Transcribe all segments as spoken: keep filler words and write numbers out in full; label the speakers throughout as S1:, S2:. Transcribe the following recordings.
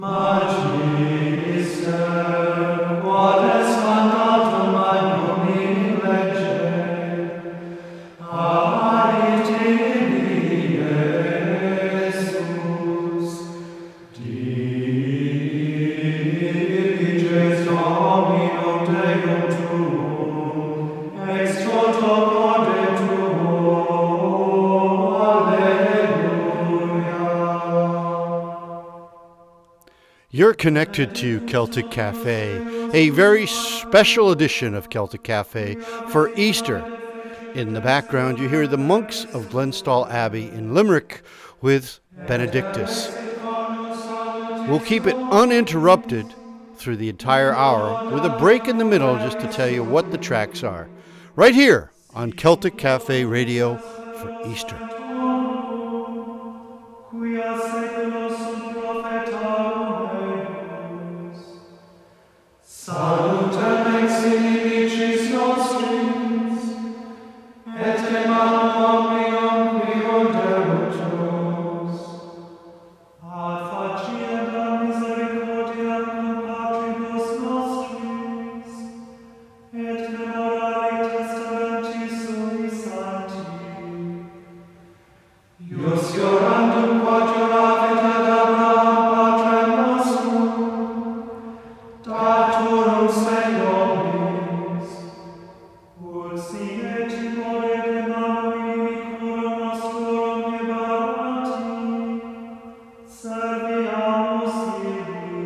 S1: Magister, quales mandatum magnum in legge, aetini Jesus, diriges Domino Deum tuum, ex toto corde tuum, alleluia.
S2: You're connected to Celtic Cafe, a very special edition of Celtic Cafe for Easter. In the background, you hear the monks of Glenstal Abbey in Limerick with Benedictus. We'll keep it uninterrupted through the entire hour with a break in the middle just to tell you what the tracks are. Right here on Celtic Cafe Radio for Easter.
S1: Quia seculos sunt prophetarum eius. Salutem ex inimicis nostris, et emanum omnium qui roderutus. Ad facienda misericordiam cum patribus nostris, et memorare testamenti sui sancti. Ius iorandum quadjuravit ad Abraham patrem nostrum, daturum se nobis, ut sine timore de manu inimicorum nostrum liberati, serviamus ibi.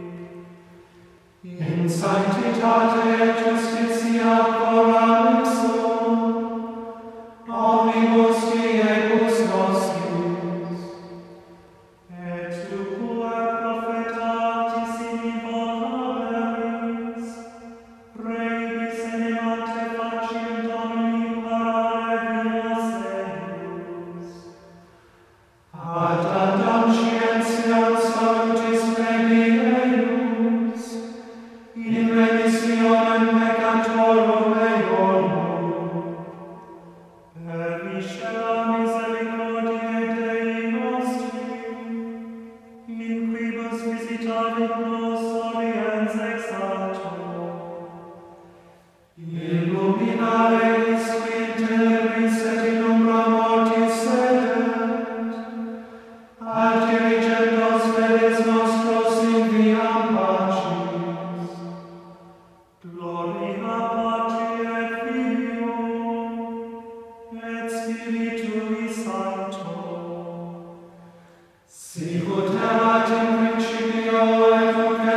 S1: In sanctitate et justitia coram ipsum, omnibus diebus nostris, et ducue prophetatis in invocaveris, prebis enemate faciem Domini parare vias eius. Ad andam scientiam salutis plebi eius, in remissionem peccatorum eorum, per viscera misericordiae Dei nostri, in quibus visitavit nos audiens ex alto, illumina eis qui in tenebris et in umbra mortis sedet, ad dirigendos pedes nostros in viam pacis. Gloria Patri et Filio, et Spiritui Sancto, sicut erat in principio et nunc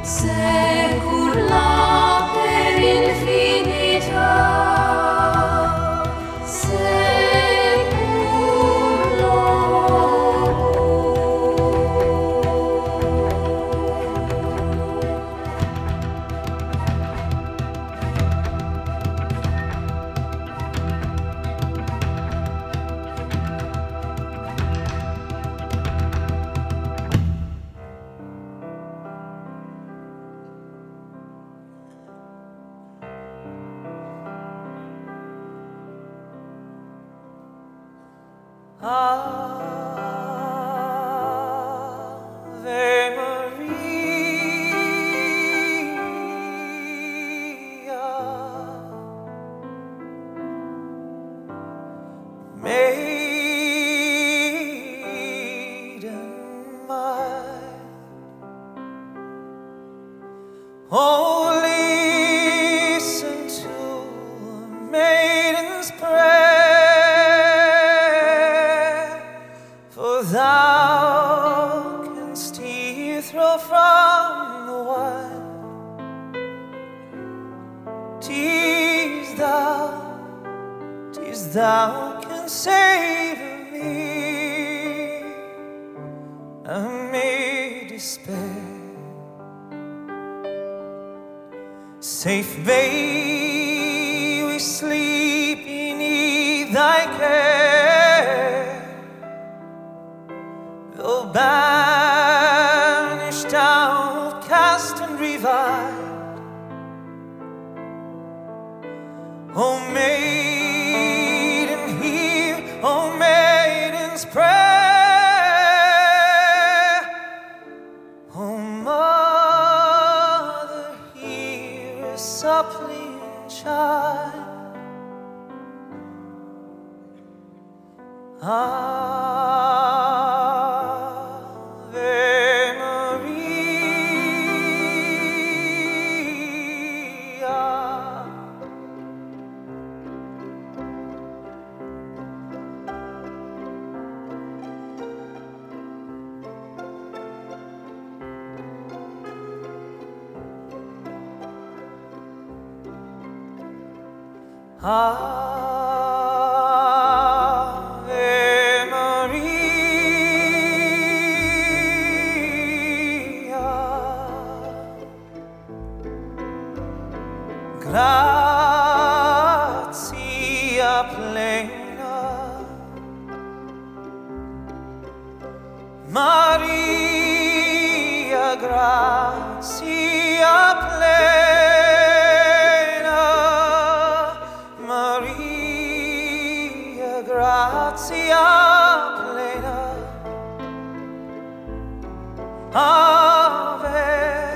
S3: Secula per infinita.
S1: Ave Maria, Maiden mild, oh, listen to a maiden's prayer, for thou canst throw from the wild. 'Tis thou, 'tis thou can save me, amid despair. Safe may we sleep beneath thy care, though banished, outcast, and reviled. O maiden, hear, O maiden's prayer. O mother, hear a suppliant child. Ave Maria, Ave Maria, gratia plena, Maria, gratia plena, Maria, gratia plena, Ave,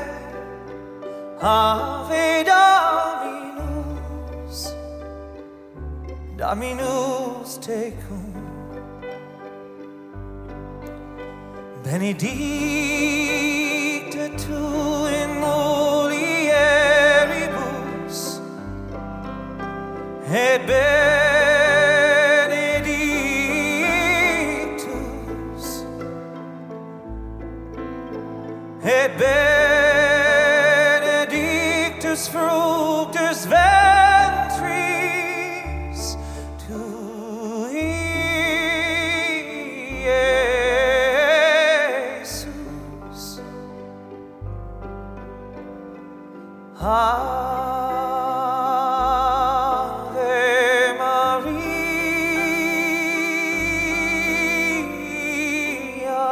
S1: Ave Dominus, Dominus tecum, benedicta tu in mulieribus, et benedictus, et benedictus fructus ventris tui, Iesus. Ave Maria.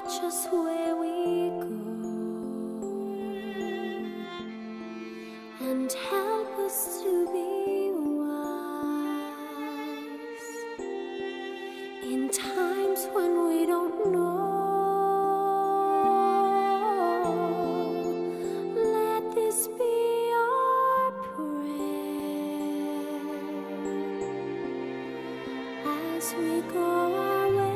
S3: watch us where we go and help us to be wise in times when we don't know. Let this be our prayer as we go our way.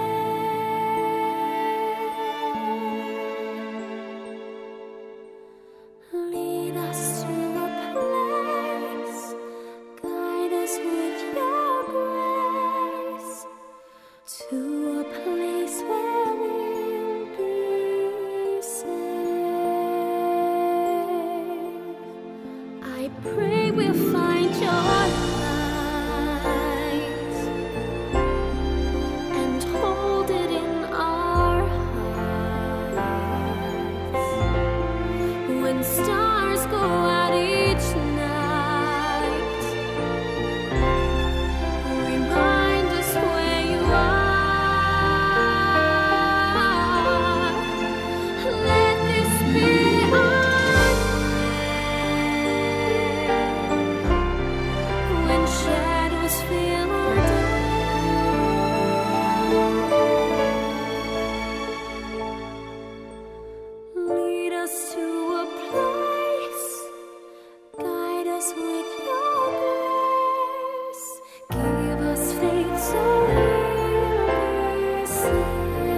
S3: Lead us to a place, guide us with your grace, to a place where we'll be safe. I pray we'll find your light and hold it in our hearts. When stars go out each night, remind us where you are. Let this be our prayer when shadows fill our day. Lead us to a place, guide us with your grace, give us faith so we'll be safe.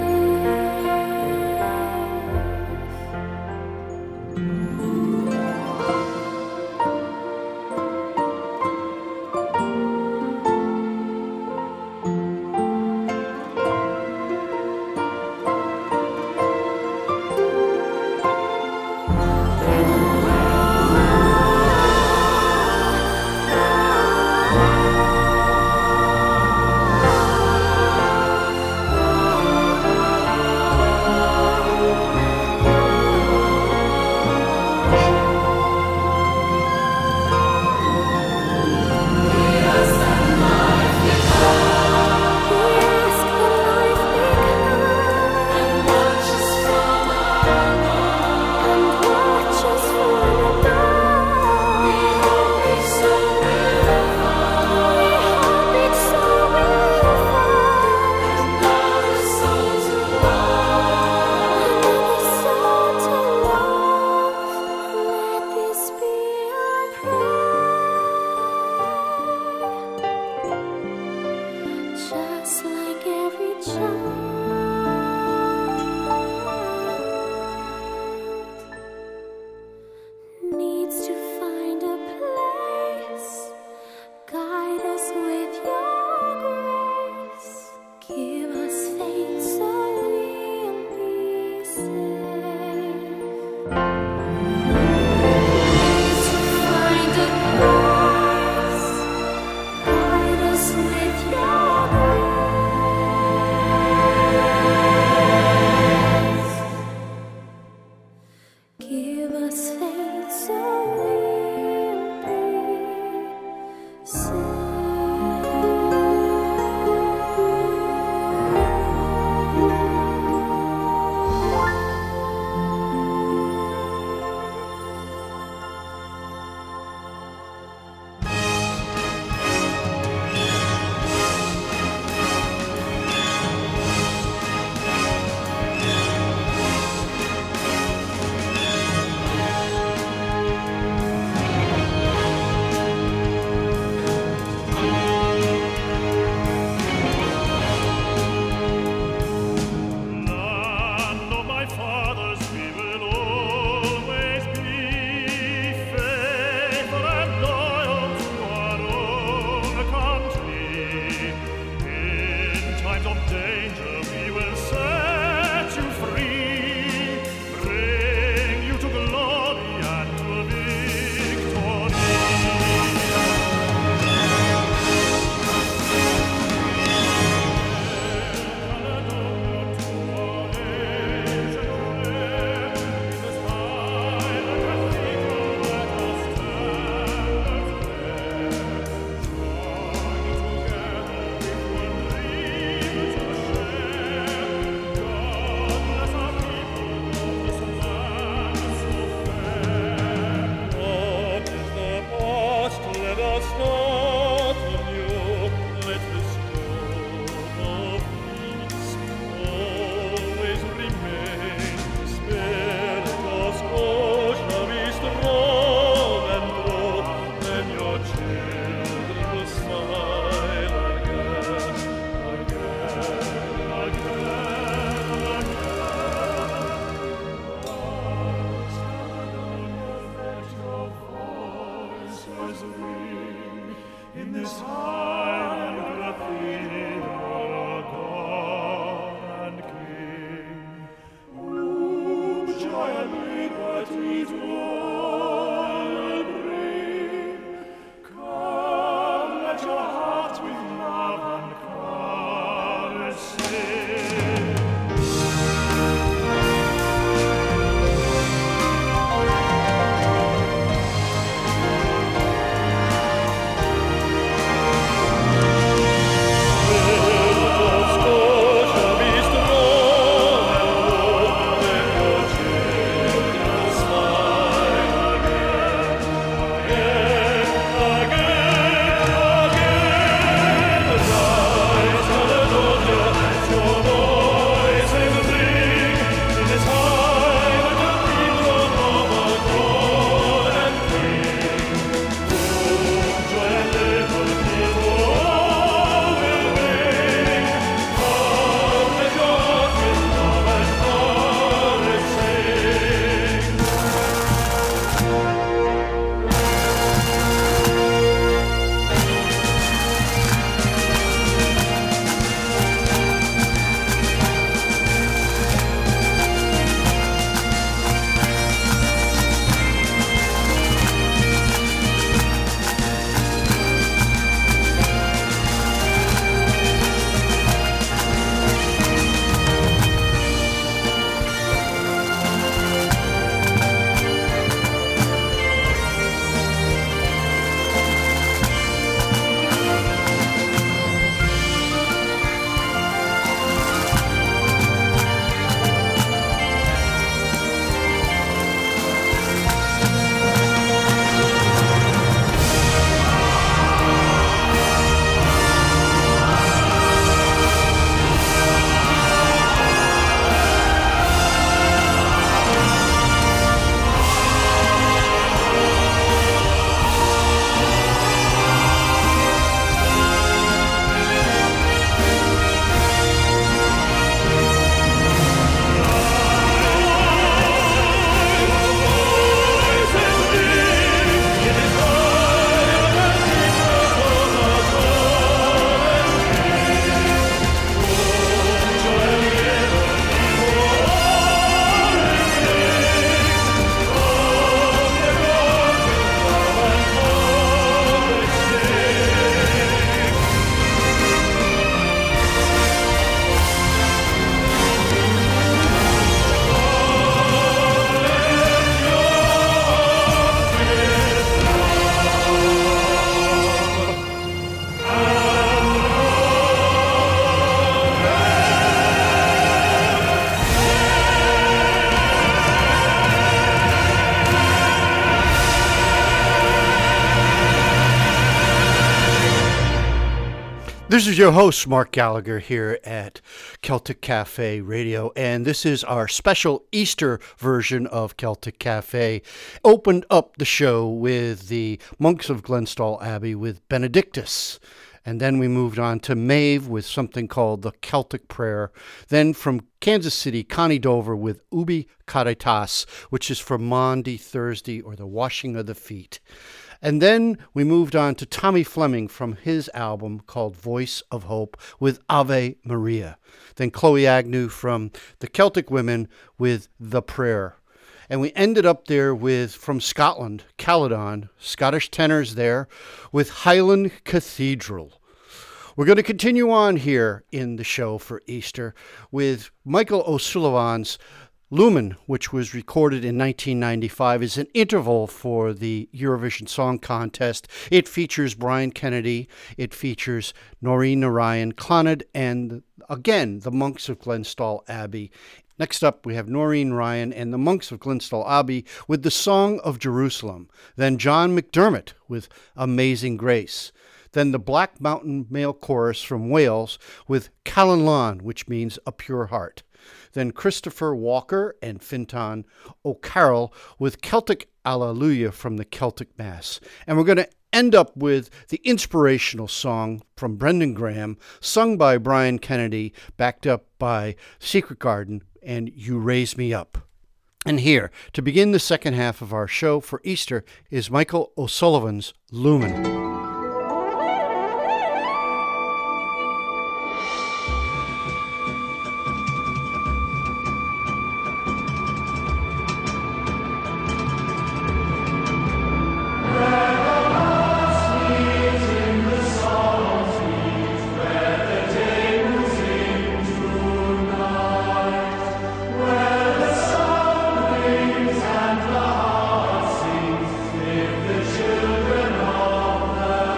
S3: Just like every child needs to find a place, guide us with your grace, give us faith so we'll be safe. Needs to find a place, guide us with your grace.
S2: This is your host, Mark Gallagher, here at Celtic Cafe Radio, and this is our special Easter version of Celtic Cafe. Opened up the show with the Monks of Glenstal Abbey with Benedictus, and then we moved on to Maeve with something called the Celtic Prayer. Then from Kansas City, Connie Dover with Ubi Caritas, which is for Maundy Thursday, or the washing of the feet. And then we moved on to Tommy Fleming from his album called Voice of Hope with Ave Maria. Then Chloe Agnew from the Celtic Women with The Prayer. And we ended up there with, from Scotland, Caledon, Scottish tenors there, with Highland Cathedral. We're going to continue on here in the show for Easter with Michael O'Sullivan's Lumen, which was recorded in nineteen ninety-five, is an interval for the Eurovision Song Contest. It features Brian Kennedy, it features Noreen Narayan, Clonard, and again, the Monks of Glenstal Abbey. Next up, we have Noreen Ryan and the Monks of Glenstal Abbey with the Song of Jerusalem. Then John McDermott with Amazing Grace. Then the Black Mountain Male Chorus from Wales with Callan Lawn, which means a pure heart. Then Christopher Walker and Fintan O'Carroll with Celtic Alleluia from the Celtic Mass. And we're going to end up with the inspirational song from Brendan Graham, sung by Brian Kennedy, backed up by Secret Garden and You Raise Me Up. And here, to begin the second half of our show for Easter, is Michael O'Sullivan's Lumen.
S1: And the heart sings, if the children of the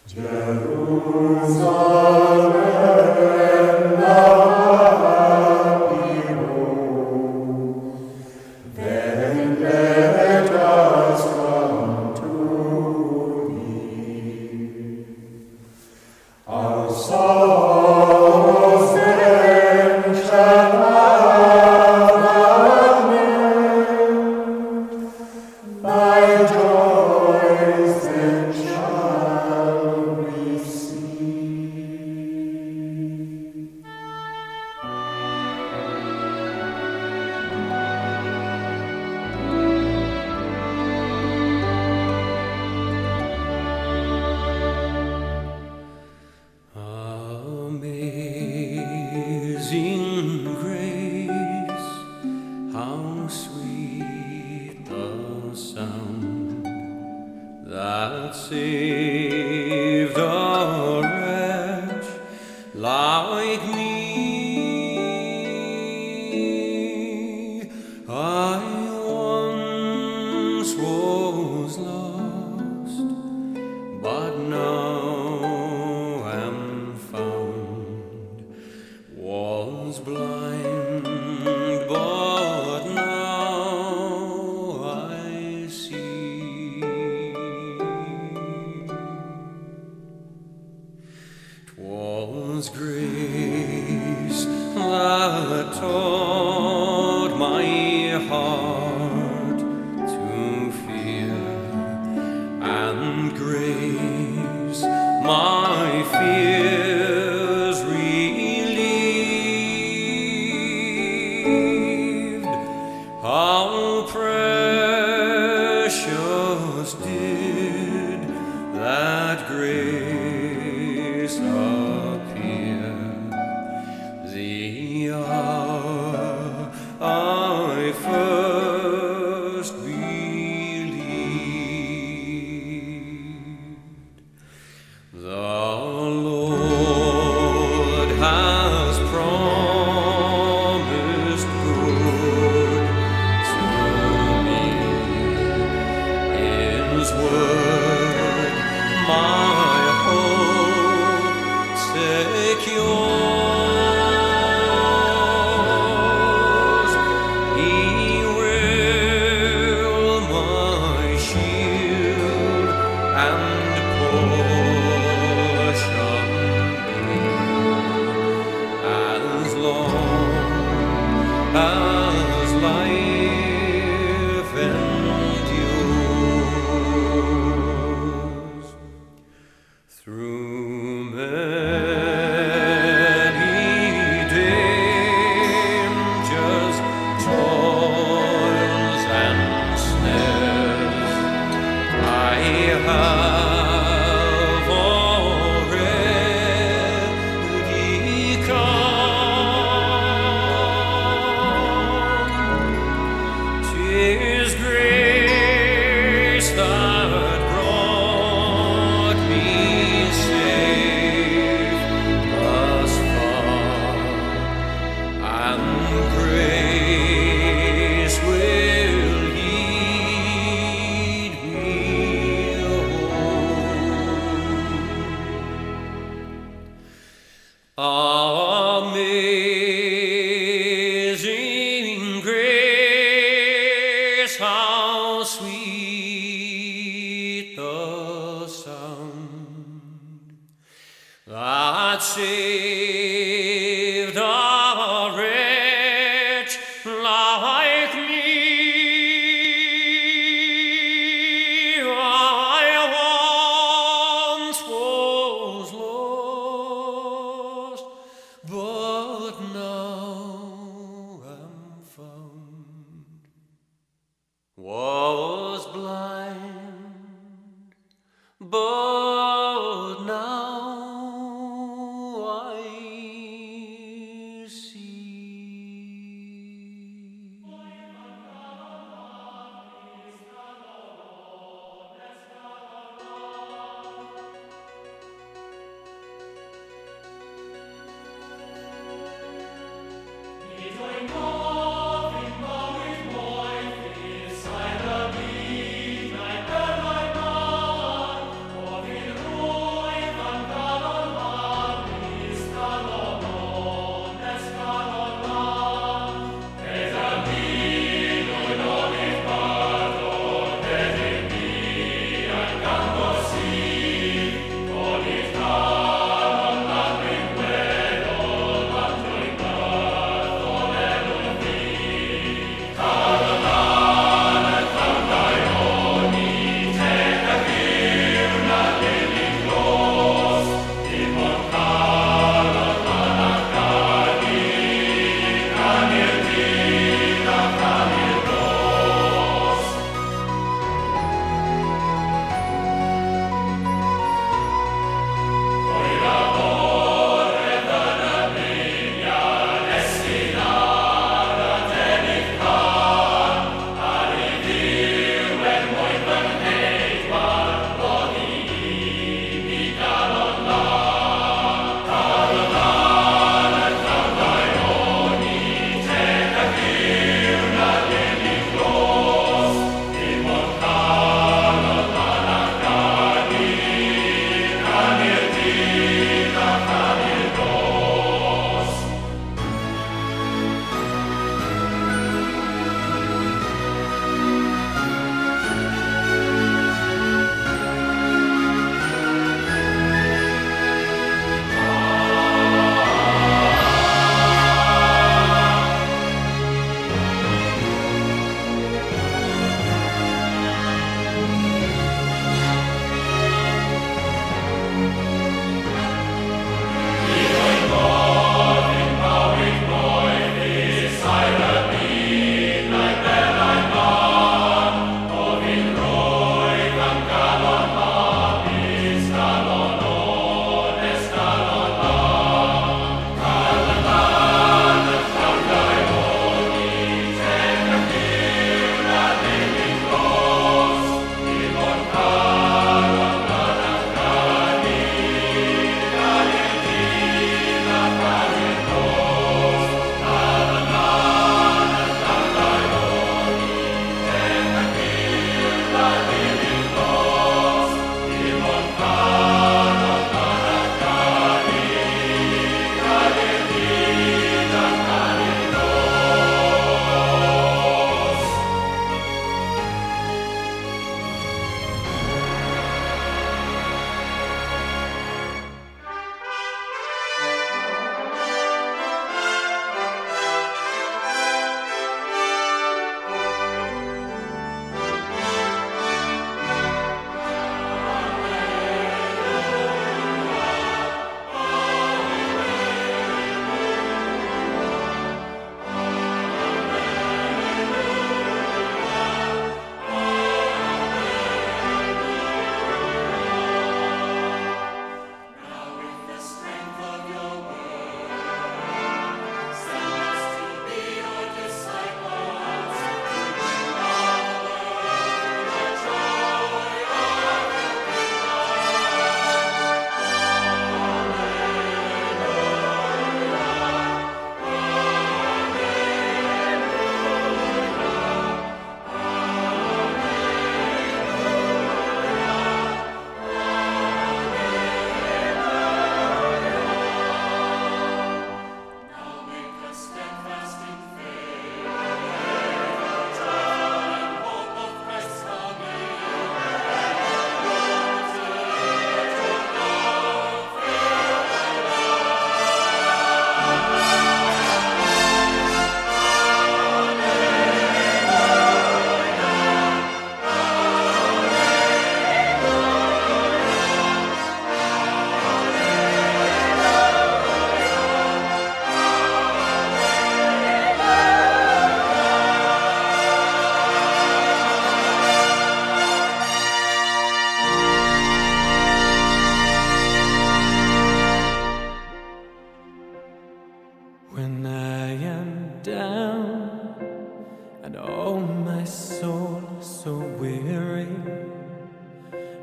S4: Wie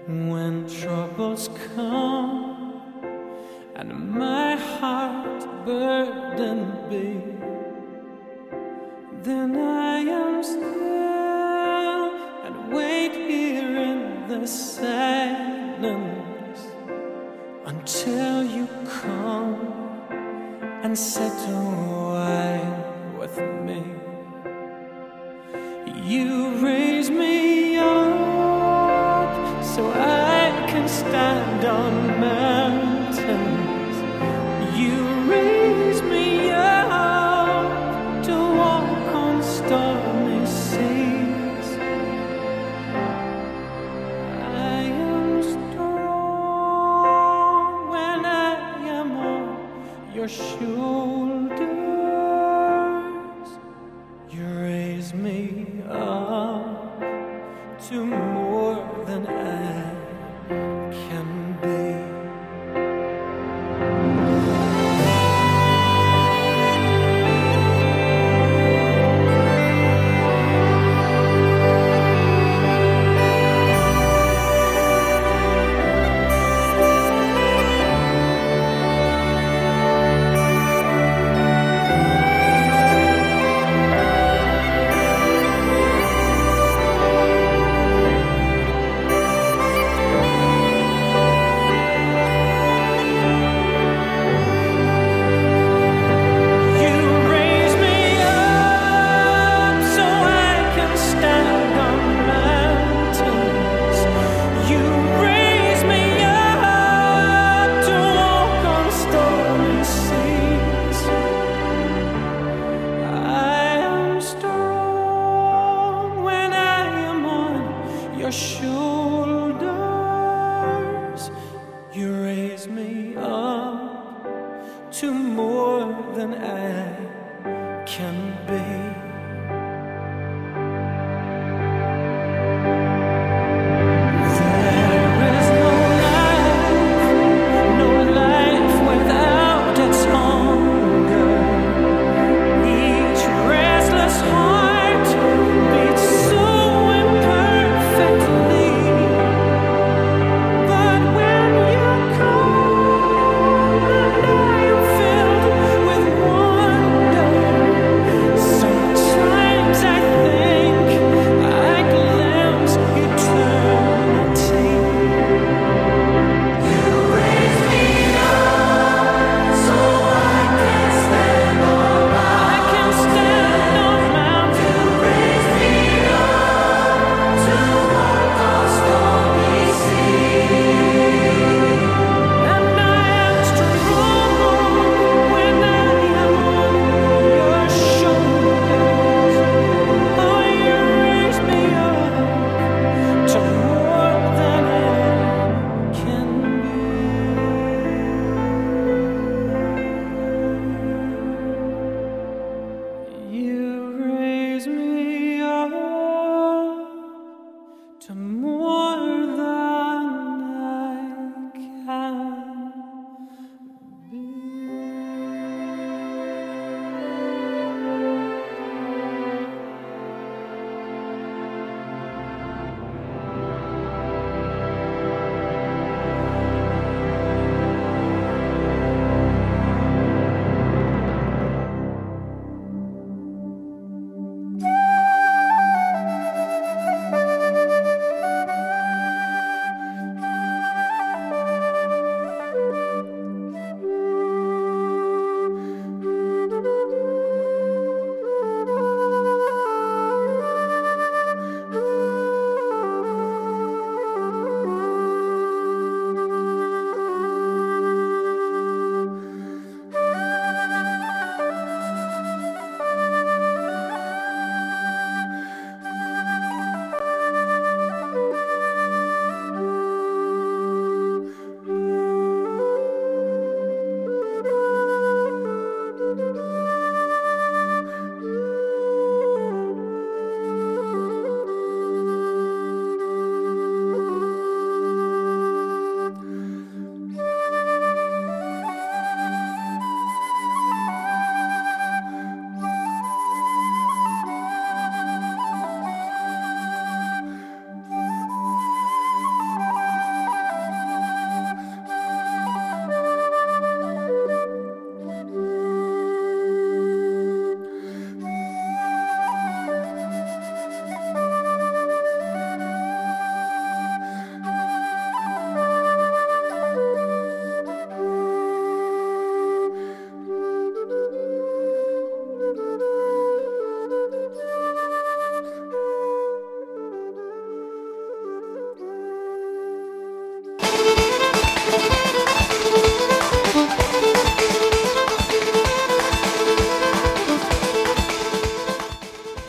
S1: When troubles come and my heart burdened be, then I am still and wait here in the silence until you come and sit a while with me. You raise me up so I can stand on mountains. You raise me up to walk on stormy seas. I am strong when I am on your shoulders. You raise me up to more than I can be.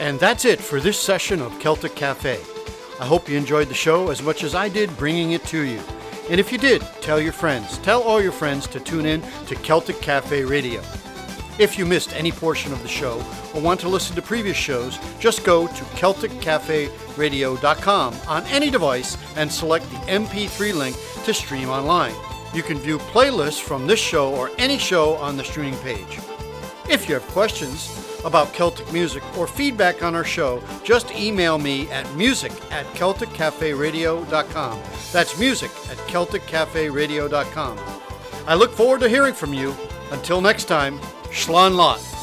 S2: And that's it for this session of Celtic Cafe. I hope you enjoyed the show as much as I did bringing it to you. And if you did, tell your friends. Tell all your friends to tune in to Celtic Cafe Radio. If you missed any portion of the show or want to listen to previous shows, just go to celtic cafe radio dot com on any device and select the M P three link to stream online. You can view playlists from this show or any show on the streaming page. If you have questions about Celtic music or feedback on our show, just email me at music at celtic cafe radio dot com. That's music at celtic cafe radio dot com. I look forward to hearing from you. Until next time, Slán Lot.